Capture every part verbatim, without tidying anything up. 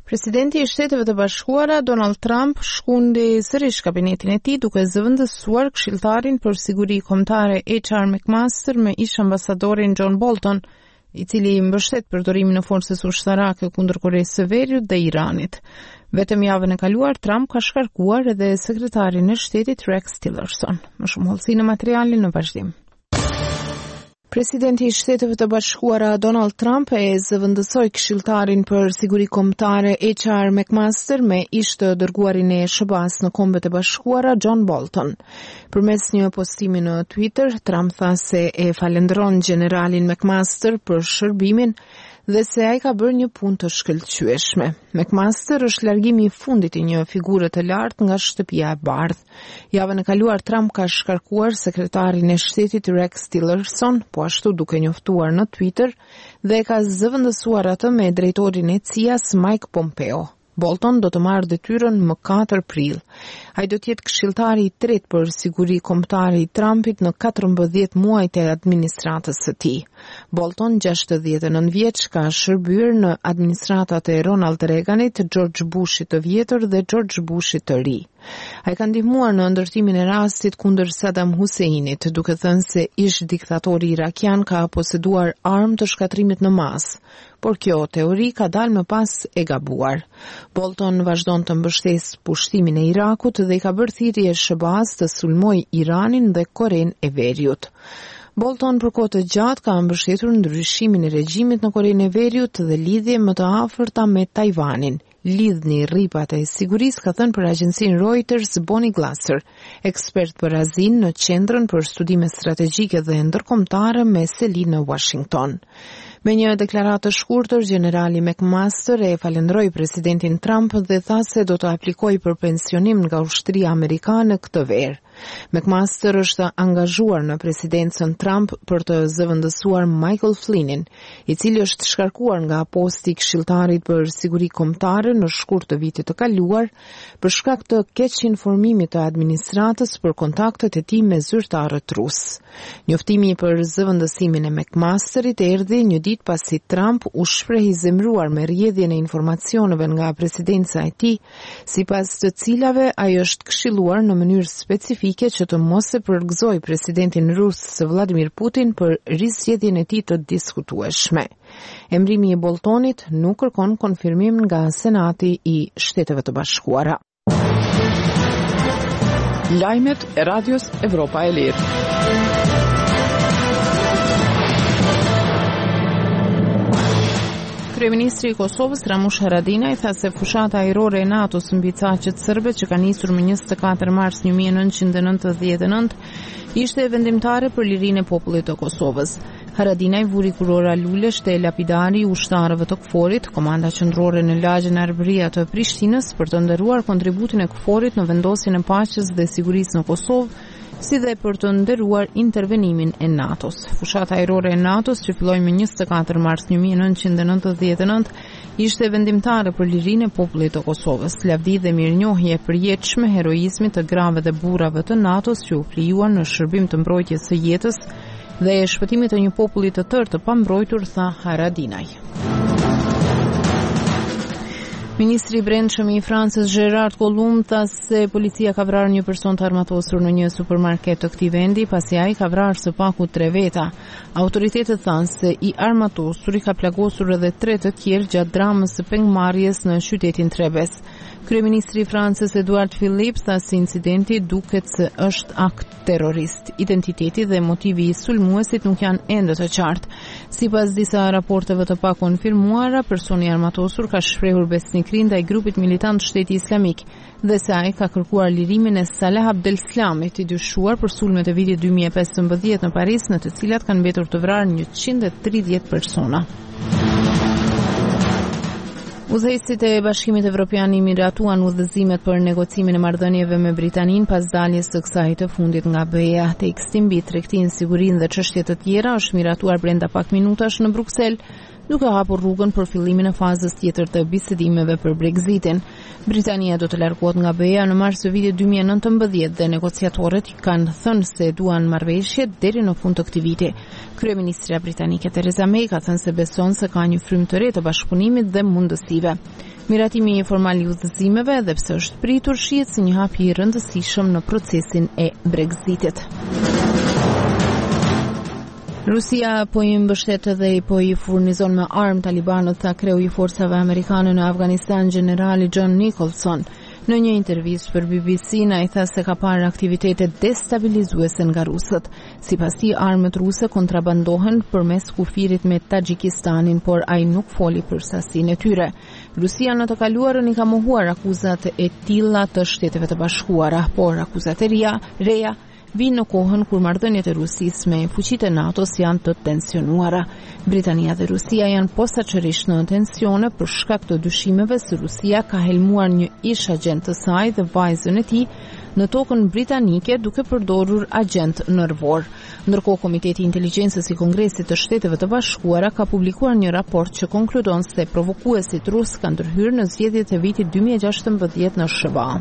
Presidenti i Shteteve të Bashkuara Donald Trump shkundi sërish kabinetin e tij duke zëvendësuar këshilltarin për siguri kombëtare H R McMaster me ish ambasadorin John Bolton, i cili mbështet përdorimin e forcës ushtarake kundër Koreas së Veriut dhe Iranit. Vetëm javën e kaluar Trump ka shkarkuar edhe sekretarin e shtetit Rex Tillerson. Më shumë hollësi në materialin në vazhdim. Presidenti i Shteteve të Bashkuara Donald Trump e zëvendësoi këshilltarin për siguri kombëtare H R McMaster me ish të dërguarin e S B A-s në Kombet e Bashkuara John Bolton. Përmes një postimi në Twitter, Trump tha se e falenderon generalin McMaster për shërbimin dhe se ai ka bërë një punë të shkëlqyeshme. McMaster është largimi i fundit i një figure të lartë nga shtëpia e bardhë. Javën e kaluar Trump ka shkarkuar sekretarin e shtetit Rex Tillerson, po ashtu duke njoftuar në Twitter, dhe ka zëvendësuar atë me drejtorin e C I A-s Mike Pompeo. Bolton do të marrë detyrën më katër prill. Ai do të jetë këshilltari i tretë për siguri kombëtare i Trumpit në katërmbëdhjetë muajt e administratës së tij. Bolton, gjashtëdhjetë e nëntë vjeç, ka shërbyer në administratat e Ronald Reaganit, George Bushit të vjetër dhe George Bushit të ri. Ai ka ndihmuar në ndërtimin e rastit kundër Saddam Huseinit, duke thënë se ish diktatori irakian ka poseduar armë të shkatrimit në masë, por kjo teori ka dalë më pas e gabuar. Bolton vazhdon të mbështesë pushtimin e Irakut dhe i ka bërë thirrje S B A-s të sulmojë Iranin dhe Korenë e Veriut. Bolton për kohë të gjatë ka mbështetur ndryshimin e regjimit në Korenë e Veriut dhe lidhje më të afërta me Tajvanin. Lidhni rripat e sigurisë, ka thënë për agjencinë Reuters Bonnie Glasser, ekspert për Azinë në Qendrën për Studime Strategjike dhe Ndërkombëtare me seli në Washington. Me një deklaratë të shkurtër, generali McMaster e falenderoi presidentin Trump dhe tha se do të aplikojë për pensionim nga ushtria amerikane këtë verë. McMaster është angazhuar në presidencën Trump për të zëvendësuar Michael Flynnin, i cili është shkarkuar nga posti i këshilltarit për siguri kombëtare në shkurt të vitit të kaluar për shkak të keq informimit të administratës për kontaktet e tij me zyrtarët rus. Njoftimi për zëvendësimin e McMasterit erdhi një ditë pasi Trump u shpreh i zemëruar me rrjedhjen e informacioneve nga presidenca e tij, sipas të cilave ai është këshilluar në mënyrë specifike që të mos e përgëzoj presidentin rus Vladimir Putin për risjedhjen e tij të diskutueshme. Emrimi i Boltonit nuk kërkon konfirmim nga Senati i Shteteve të Bashkuara. Lajmet e Radios Evropa e Lirë. Kryeministri i Kosovës Ramush Haradinaj tha se fushata ajrore e NATO-s mbi caqet serbe që ka nisur më njëzet e katër mars një mijë e nëntëqind e nëntëdhjetë e nëntë ishte e vendimtare për lirinë e popullit të Kosovës. Haradinaj vuri kurora lulesh te lapidari i ushtarëve të KFOR-it, komanda qendrore në lagjen e Arbëria të Prishtinës, për të nderuar kontributin e KFOR-it në vendosjen e paqes dhe sigurisë në Kosovë, si dhe për të nderuar intervenimin e NATO-s. Fushata ajrore e NATO-s, që filloi më njëzet e katër mars një mijë e nëntëqind e nëntëdhjetë e nëntë, ishte vendimtare për lirinë e popullit të Kosovës. Lavdi dhe mirënjohje e përjetshme heroizmit të grave dhe burrave të NATO-s që u krijuan në shërbim të mbrojtjes së jetës dhe e shpëtimit të një populli të tërë të pambrojtur, tha Haradinaj. Ministri i Brendshëm i Francës Gérard Collomb tha se policia ka vrarë një person të armatosur në një supermarket të këtij vendi, pasi ai ka vrarë së paku tre veta. Autoritetet thanë se i armatosuri ka plagosur edhe tre të tjerë gjatë dramës së pengmarrjes në qytetin Trebes. Kryeministri i Francës Edouard Philippe tha se incidenti duket se është akt terrorist. Identiteti dhe motivi i sulmuesit nuk janë ende të qartë. Sipas disa raporteve të pakonfirmuara, personi armatosur ka shprehur besnikëri ndaj grupit militant Shteti Islamik dhe se ai ka kërkuar lirimin e Salah Abdeslamit, i dyshuar për sulmet e vitit dy mijë e pesëmbëdhjetë në Paris, në të cilat kanë mbetur të vrarë njëqind e tridhjetë persona. Udhëheqësit e Bashkimit Evropian i miratuan udhëzimet për negocimin e marrëdhënieve me Britaninë pas daljes së kësaj të fundit nga B E A. Teksti mbi tregtinë, sigurinë dhe çështje të tjera është miratuar brenda pak minutash në Bruksel, duke hapur rrugën për fillimin e fazës tjetër të bisedimeve për Brexitin. Britania do të largohet nga B E A në mars të vitit dy mijë e nëntëmbëdhjetë dhe negociatorët kanë thënë se duan marrëveshje deri në fund të këtij viti. Kryeministra britanike Theresa May ka thënë se beson se ka një frymë të re të bashkëpunimit dhe mundësive. Miratimi i formal i udhëzimeve dhe pse është pritur shihet si një hap i rëndësishëm në procesin e Brexitit. Rusia po i mbështet dhe i po i furnizon me armë talibanët, tha kreu i forcave amerikane në Afganistan, generali John Nicholson. Në një intervistë për B B C, ai tha se ka parë aktivitete destabilizuese nga rusët. Sipas tij, armët ruse kontrabandohen përmes kufirit me Tagjikistanin, por ai nuk foli për sasinë e tyre. Rusia në të kaluarën i ka mohuar akuzat e tilla të Shteteve të Bashkuara, por akuzat e reja, reja vinë në kohën kur marrëdhëniet e Rusisë me fuqitë e NATO-s janë të tensionuara. Britania dhe Rusia janë posaçërisht në tensione për shkak të dyshimeve se Rusia ka helmuar një ish agent të saj dhe vajzën e tij në tokën britanike duke përdorur agent nervor. Ndërkohë, Komiteti i Inteligjencës i Kongresit të Shteteve të Bashkuara ka publikuar një raport që konkludon se provokuesit rus kanë ndërhyrë në zgjedhjet e vitit dy mijë e gjashtëmbëdhjetë në S B A.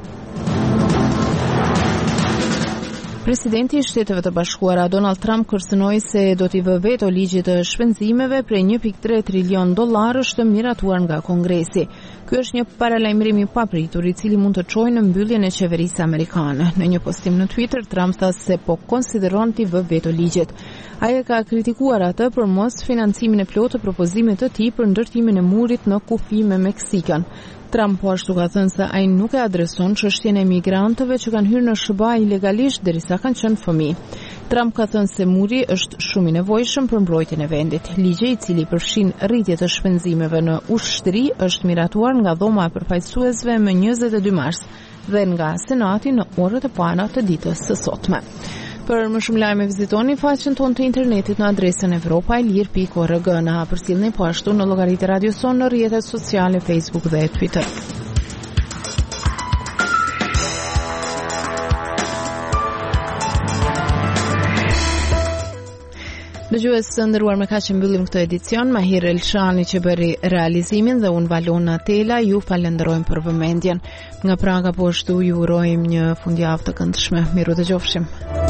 Presidenti i Shteteve të Bashkuara Donald Trump kërcënoi se do t'i vë veto ligjit të shpenzimeve prej një pikë tre trilion dollarësh të miratuar nga Kongresi. Ky është një paralajmërim i papritur i cili mund të çojë në mbylljen e qeverisë amerikane. Në një postim në Twitter, Trump tha se po konsideron t'i vë veto ligjit. Ai ka kritikuar atë për mos financimin e plotë të propozimit të tij për ndërtimin e murit në kufi me Meksikën. Trump po ashtu ka thënë se ai nuk e adreson çështjen e migrantëve që kanë hyrë në S B A ilegalisht derisa kanë qenë fëmijë. Trump ka thënë se muri është shumë i nevojshëm për mbrojtjen e vendit. Ligji i cili përfshin rritje të shpenzimeve në ushtri është miratuar nga Dhoma e Përfaqësuesve më njëzet e dy mars dhe nga Senati në orët e para të ditës së sotme. Për më shumë lajme vizitoni faqen tonë të internetit në adresën evropa e lir pikë org. Na përcjellni po ashtu në llogaritë Radio Son në rrjetet sociale Facebook dhe Twitter. Dëgjues të nderuar, me kaq e mbyllim këtë edicion. Mahir Elshani që bëri realizimin dhe unë Valona Tela ju falenderojmë për vëmendjen. Nga Praga po ashtu ju urojmë një fundjavë të këndshme. Miru dëgjofshim.